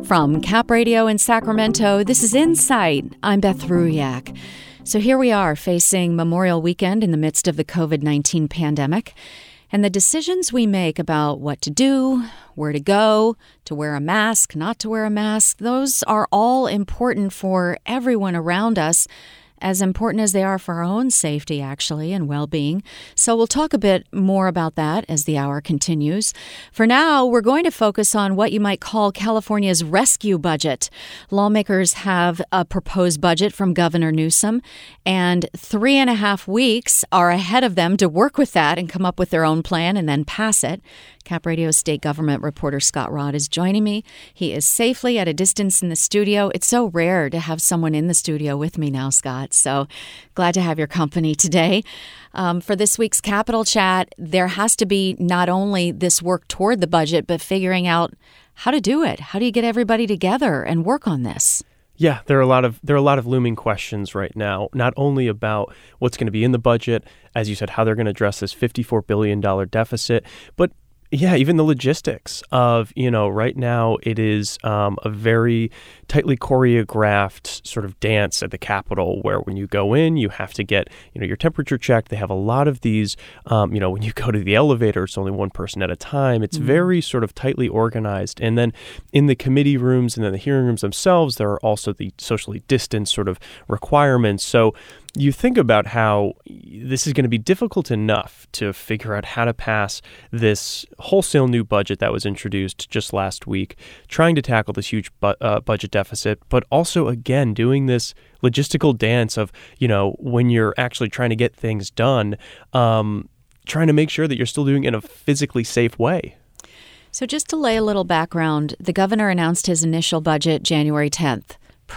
From Cap Radio in Sacramento, this is Insight. I'm Beth Ruyak. So here we are facing Memorial Weekend in the midst of the COVID-19 pandemic. And the decisions we make about what to do, where to go, to wear a mask, not to wear a mask, those are all important for everyone around us, as important as they are for our own safety, actually, and well-being. So we'll talk a bit more about that as the hour continues. For now, we're going to focus on what you might call California's rescue budget. Lawmakers have a proposed budget from Governor Newsom, and 3.5 weeks are ahead of them to work with that and come up with their own plan and then pass it. Cap Radio state government reporter Scott Rodd is joining me. He is safely at a distance in the studio. It's so rare to have someone in the studio with me now, Scott. So glad to have your company today. For this week's Capital Chat, there has to be not only this work toward the budget, but figuring out how to do it. How do you get everybody together and work on this? Yeah, there are a lot of looming questions right now, not only about what's going to be in the budget, as you said, how they're going to address this $54 billion deficit, but yeah, even the logistics of, right now it is a very tightly choreographed sort of dance at the Capitol where when you go in, you have to get, your temperature checked. They have a lot of these, when you go to the elevator, it's only one person at a time. It's very sort of tightly organized. And then in the committee rooms and then the hearing rooms themselves, there are also the socially distanced sort of requirements. So you think about how this is going to be difficult enough to figure out how to pass this wholesale new budget that was introduced just last week, trying to tackle this huge budget deficit, but also, again, doing this logistical dance of, when you're actually trying to get things done, trying to make sure that you're still doing it in a physically safe way. So just to lay a little background, the governor announced his initial budget January 10th,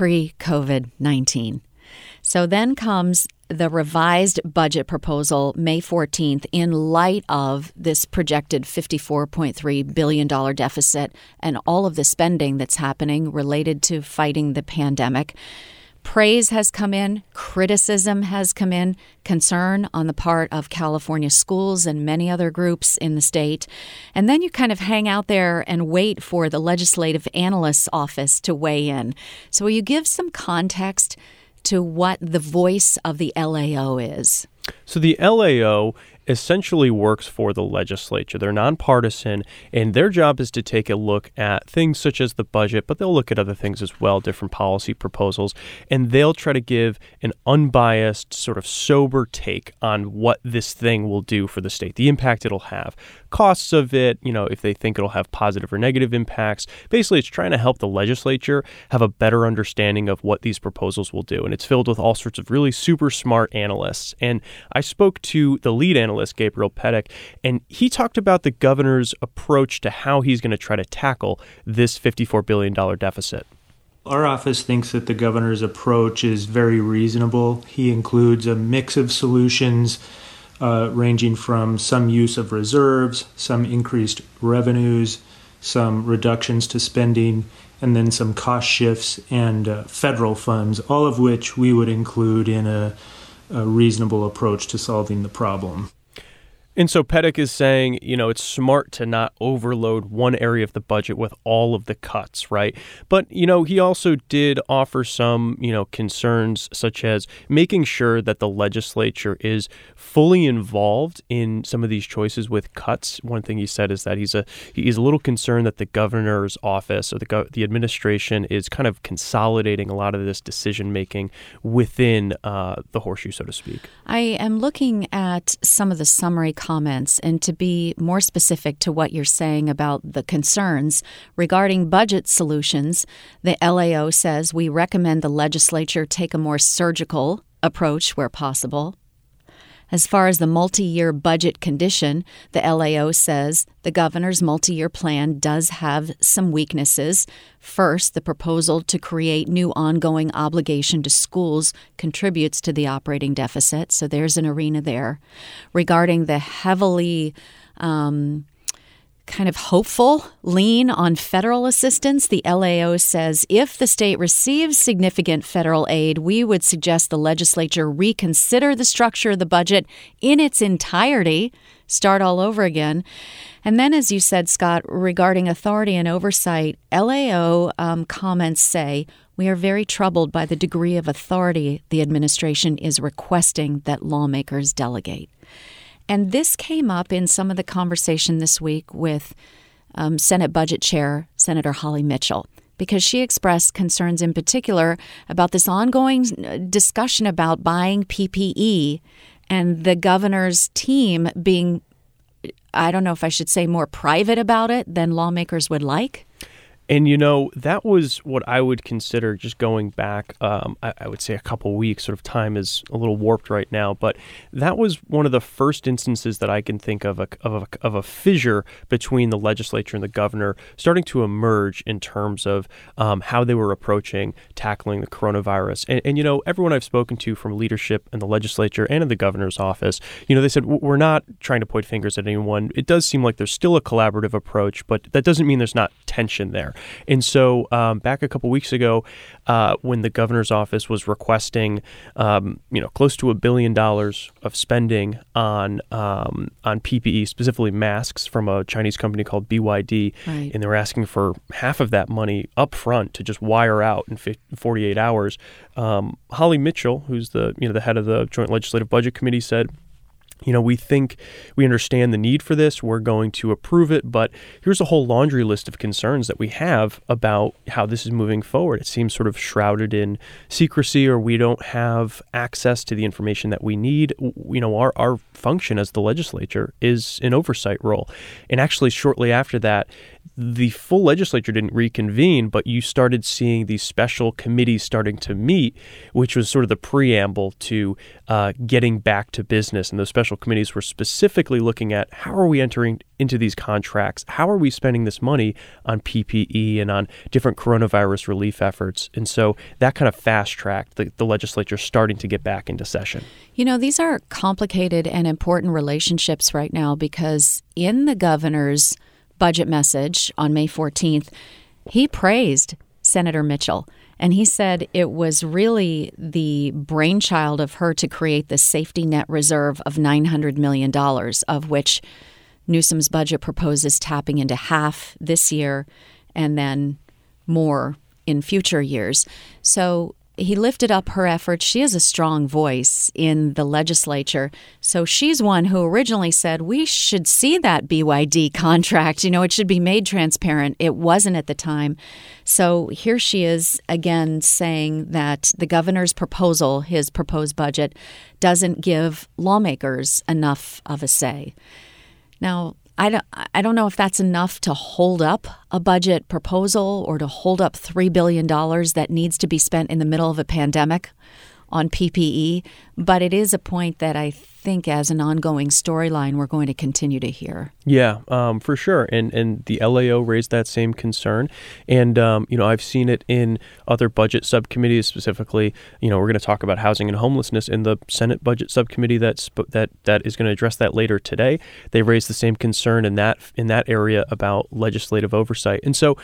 pre-COVID-19. So then comes the revised budget proposal May 14th in light of this projected $54.3 billion deficit and all of the spending that's happening related to fighting the pandemic. Praise has come in, criticism has come in, concern on the part of California schools and many other groups in the state. And then you kind of hang out there and wait for the Legislative Analyst's Office to weigh in. So will you give some context to what the voice of the LAO is? So the LAO essentially works for the legislature. They're nonpartisan, and their job is to take a look at things such as the budget, but they'll look at other things as well, different policy proposals, and they'll try to give an unbiased, sort of sober take on what this thing will do for the state, the impact it'll have, costs of it, if they think it'll have positive or negative impacts. Basically, it's trying to help the legislature have a better understanding of what these proposals will do, and it's filled with all sorts of really super smart analysts. And I spoke to the lead analyst, Gabriel Petit, and he talked about the governor's approach to how he's going to try to tackle this $54 billion deficit. Our office thinks that the governor's approach is very reasonable. He includes a mix of solutions ranging from some use of reserves, some increased revenues, some reductions to spending, and then some cost shifts and federal funds, all of which we would include in a reasonable approach to solving the problem. And so Petit is saying, it's smart to not overload one area of the budget with all of the cuts, right? But, he also did offer some, concerns such as making sure that the legislature is fully involved in some of these choices with cuts. One thing he said is that he's a little concerned that the governor's office or the administration is kind of consolidating a lot of this decision making within the horseshoe, so to speak. I am looking at some of the summary comments, and to be more specific to what you're saying about the concerns regarding budget solutions, the LAO says we recommend the legislature take a more surgical approach where possible. As far as the multi-year budget condition, the LAO says the governor's multi-year plan does have some weaknesses. First, the proposal to create new ongoing obligation to schools contributes to the operating deficit, so there's an arena there. Regarding the heavily kind of hopeful lean on federal assistance, the LAO says if the state receives significant federal aid, we would suggest the legislature reconsider the structure of the budget in its entirety start all over again. And then, as you said, Scott, regarding authority and oversight, LAO comments say, "We are very troubled by the degree of authority the administration is requesting that lawmakers delegate." And this came up in some of the conversation this week with Senate Budget Chair Senator Holly Mitchell, because she expressed concerns in particular about this ongoing discussion about buying PPE and the governor's team being, I don't know if I should say more private about it than lawmakers would like. And, that was what I would consider, just going back, I would say a couple weeks. Sort of time is a little warped right now, but that was one of the first instances that I can think of a fissure between the legislature and the governor starting to emerge in terms of how they were approaching tackling the coronavirus. And everyone I've spoken to from leadership in the legislature and in the governor's office, they said, we're not trying to point fingers at anyone. It does seem like there's still a collaborative approach, but that doesn't mean there's not tension there. And so back a couple weeks ago, when the governor's office was requesting, close to $1 billion of spending on PPE, specifically masks from a Chinese company called BYD, right, and they were asking for half of that money up front to just wire out in 48 hours, Holly Mitchell, who's the head of the Joint Legislative Budget Committee, said, we understand the need for this. We're going to approve it. But here's a whole laundry list of concerns that we have about how this is moving forward. It seems sort of shrouded in secrecy, or we don't have access to the information that we need. Our function as the legislature is an oversight role. And actually, shortly after that, the full legislature didn't reconvene, but you started seeing these special committees starting to meet, which was sort of the preamble to getting back to business. And those special committees were specifically looking at, how are we entering into these contracts? How are we spending this money on PPE and on different coronavirus relief efforts? And so that kind of fast-tracked the legislature starting to get back into session. These are complicated and important relationships right now, because in the governor's budget message on May 14th, he praised Senator Mitchell. And he said it was really the brainchild of her to create the safety net reserve of $900 million, of which Newsom's budget proposes tapping into half this year and then more in future years. So he lifted up her efforts. She has a strong voice in the legislature. So she's one who originally said we should see that BYD contract. It should be made transparent. It wasn't at the time. So here she is again saying that the governor's proposal, his proposed budget, doesn't give lawmakers enough of a say. Now, I don't know if that's enough to hold up a budget proposal or to hold up $3 billion that needs to be spent in the middle of a pandemic on PPE, but it is a point that I think as an ongoing storyline we're going to continue to hear. Yeah, for sure. And the LAO raised that same concern. And, I've seen it in other budget subcommittees, specifically, we're going to talk about housing and homelessness in the Senate budget subcommittee that is going to address that later today. They raised the same concern in that area about legislative oversight. And so,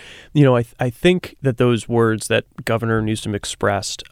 I think that those words that Governor Newsom expressed,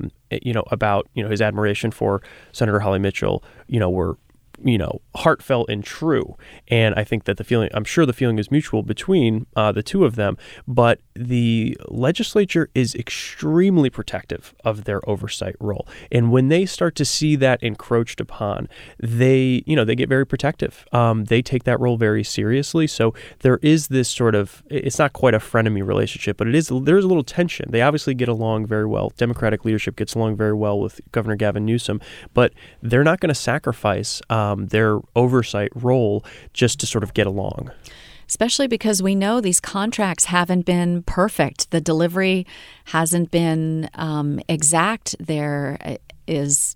about, his admiration for Senator Holly Mitchell, were, heartfelt and true. And I think that I'm sure the feeling is mutual between the two of them, but the legislature is extremely protective of their oversight role. And when they start to see that encroached upon, they get very protective. They take that role very seriously. So there is this sort of, it's not quite a frenemy relationship, but there's a little tension. They obviously get along very well. Democratic leadership gets along very well with Governor Gavin Newsom, but they're not going to sacrifice their oversight role just to sort of get along. Especially because we know these contracts haven't been perfect. The delivery hasn't been exact. There is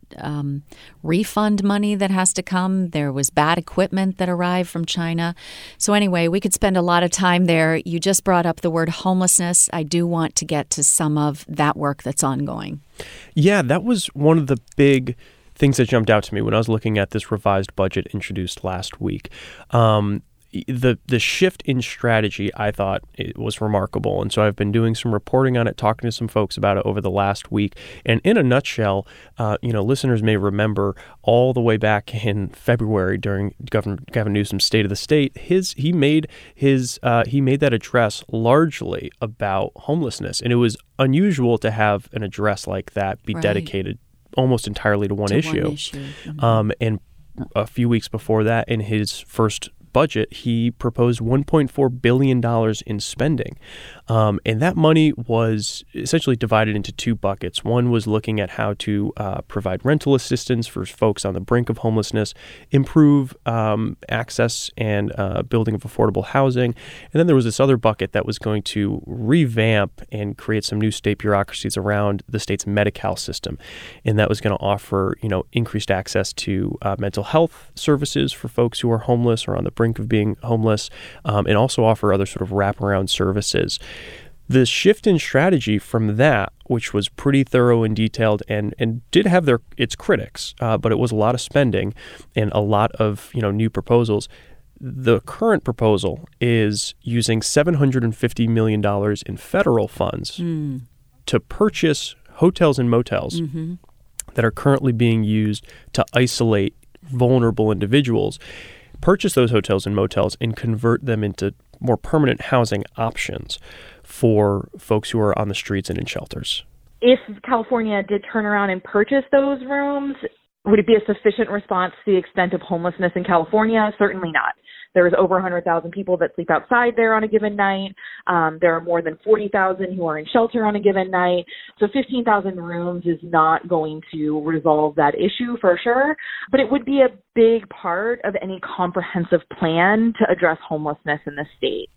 refund money that has to come. There was bad equipment that arrived from China. So anyway, we could spend a lot of time there. You just brought up the word homelessness. I do want to get to some of that work that's ongoing. Yeah, that was one of the big things that jumped out to me when I was looking at this revised budget introduced last week. the shift in strategy, I thought it was remarkable. And so I've been doing some reporting on it, talking to some folks about it over the last week. And in a nutshell, listeners may remember all the way back in February during Governor Gavin Newsom's State of the State, he made that address largely about homelessness. And it was unusual to have an address like that be dedicated almost entirely to one issue. Mm-hmm. And a few weeks before that, in his first budget, he proposed $1.4 billion in spending. And that money was essentially divided into two buckets. One was looking at how to provide rental assistance for folks on the brink of homelessness, improve access and building of affordable housing. And then there was this other bucket that was going to revamp and create some new state bureaucracies around the state's Medi-Cal system. And that was going to offer, increased access to mental health services for folks who are homeless or on the brink of being homeless, and also offer other sort of wraparound services. The shift in strategy from that, which was pretty thorough and detailed and did have its critics, but it was a lot of spending and a lot of new proposals. The current proposal is using $750 million in federal funds to purchase hotels and motels that are currently being used to isolate vulnerable individuals, purchase those hotels and motels and convert them into more permanent housing options for folks who are on the streets and in shelters. If California did turn around and purchase those rooms, would it be a sufficient response to the extent of homelessness in California? Certainly not. There's over 100,000 people that sleep outside there on a given night. There are more than 40,000 who are in shelter on a given night. So 15,000 rooms is not going to resolve that issue for sure, but it would be a big part of any comprehensive plan to address homelessness in the state.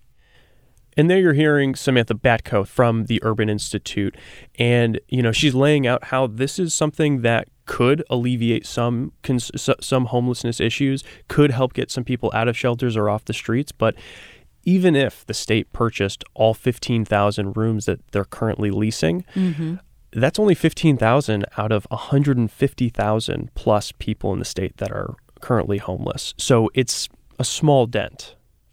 And there you're hearing Samantha Batko from the Urban Institute. And, she's laying out how this is something that could alleviate some homelessness issues, could help get some people out of shelters or off the streets. But even if the state purchased all 15,000 rooms that they're currently leasing, that's only 15,000 out of 150,000 plus people in the state that are currently homeless. So it's a small dent.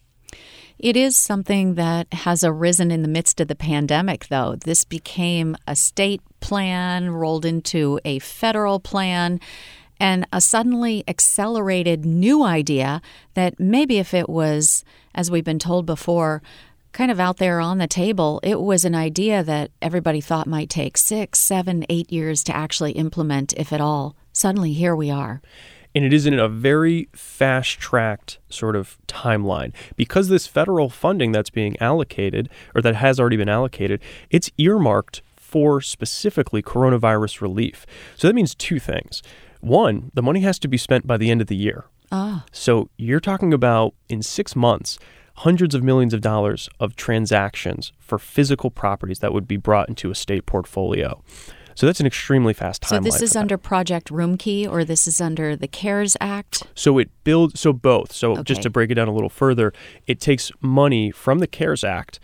It is something that has arisen in the midst of the pandemic, though. This became a state plan rolled into a federal plan and a suddenly accelerated new idea that maybe if it was, as we've been told before, kind of out there on the table, it was an idea that everybody thought might take 6, 7, 8 years to actually implement, if at all. Suddenly, here we are. And it is in a very fast-tracked sort of timeline. Because this federal funding that's being allocated, or that has already been allocated, it's earmarked for specifically coronavirus relief. So that means two things. One, the money has to be spent by the end of the year. So you're talking about, in 6 months, hundreds of millions of dollars of transactions for physical properties that would be brought into a state portfolio. So that's an extremely fast timeline. So this is under Project Roomkey, or this is under the CARES Act? So it builds, so both. So just to break it down a little further, it takes money from the CARES Act,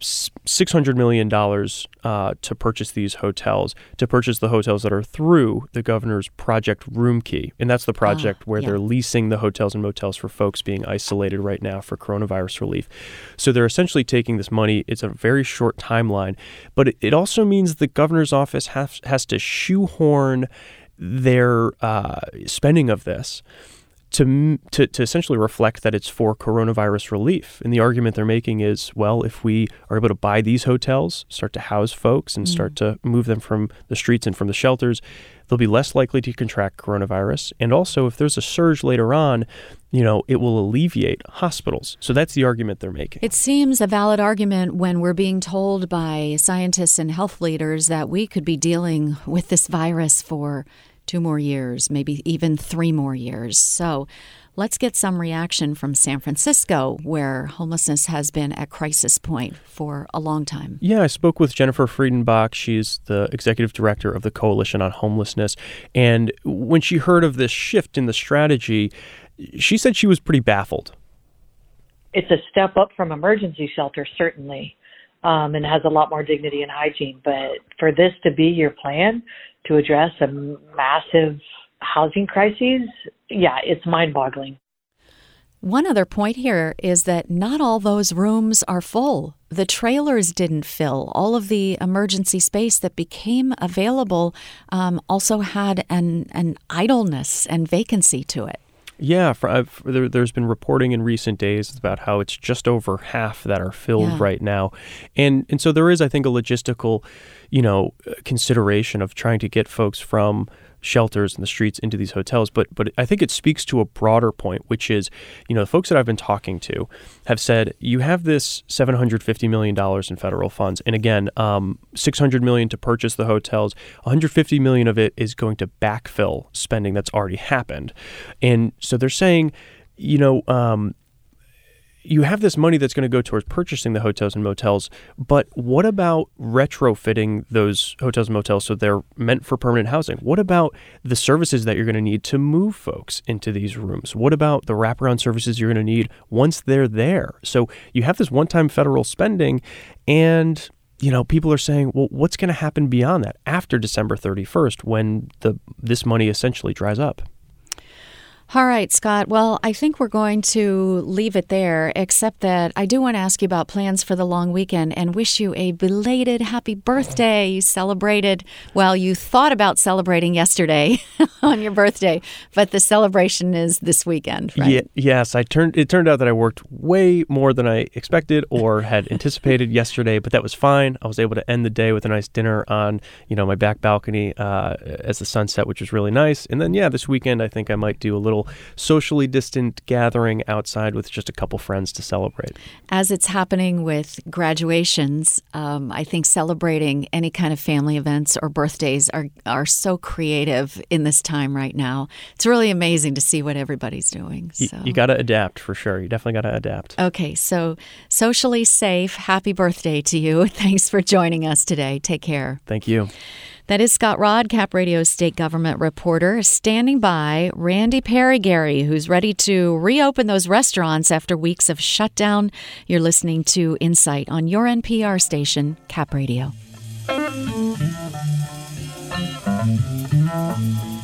$600 million to purchase these hotels, to purchase the hotels that are through the governor's Project Roomkey. And that's the project where they're leasing the hotels and motels for folks being isolated right now for coronavirus relief. So they're essentially taking this money. It's a very short timeline, but it also means the governor's office has to shoehorn their spending of this to essentially reflect that it's for coronavirus relief. And the argument they're making is, well, if we are able to buy these hotels, start to house folks and start to move them from the streets and from the shelters, they'll be less likely to contract coronavirus. And also, if there's a surge later on, it will alleviate hospitals. So that's the argument they're making. It seems a valid argument when we're being told by scientists and health leaders that we could be dealing with this virus for 2 more years, maybe even 3 more years. So let's get some reaction from San Francisco, where homelessness has been at crisis point for a long time. Yeah, I spoke with Jennifer Friedenbach. She's the executive director of the Coalition on Homelessness. And when she heard of this shift in the strategy, she said she was pretty baffled. It's a step up from emergency shelter, certainly, and has a lot more dignity and hygiene. But for this to be your plan to address a massive housing crisis, it's mind-boggling. One other point here is that not all those rooms are full. The trailers didn't fill. All of the emergency space that became available also had an idleness and vacancy to it. Yeah, there's been reporting in recent days about how it's just over half that are filled right now. And so there is, I think, a logistical, consideration of trying to get folks from shelters and the streets into these hotels. But I think it speaks to a broader point, which is, the folks that I've been talking to have said, you have this $750 million in federal funds. And again, $600 million to purchase the hotels, $150 million of it is going to backfill spending that's already happened. And so they're saying, you have this money that's going to go towards purchasing the hotels and motels, but what about retrofitting those hotels and motels so they're meant for permanent housing? What about the services that you're going to need to move folks into these rooms? What about the wraparound services you're going to need once they're there? So you have this one-time federal spending, and people are saying, well, what's going to happen beyond that after December 31st when this money essentially dries up? All right, Scott. Well, I think we're going to leave it there, except that I do want to ask you about plans for the long weekend and wish you a belated happy birthday. You you thought about celebrating yesterday on your birthday, but the celebration is this weekend, right? Yes. It turned out that I worked way more than I expected or had anticipated yesterday, but that was fine. I was able to end the day with a nice dinner on, my back balcony as the sun set, which was really nice. And then, this weekend, I think I might do a little socially distant gathering outside with just a couple friends to celebrate. As it's happening with graduations, I think celebrating any kind of family events or birthdays are so creative in this time right now. It's really amazing to see what everybody's doing. So. You got to adapt for sure. You definitely got to adapt. Okay, so socially safe, happy birthday to you. Thanks for joining us today. Take care. Thank you. That is Scott Rodd, Cap Radio's state government reporter, standing by Randy Perry-Gary, who's ready to reopen those restaurants after weeks of shutdown. You're listening to Insight on your NPR station, Cap Radio.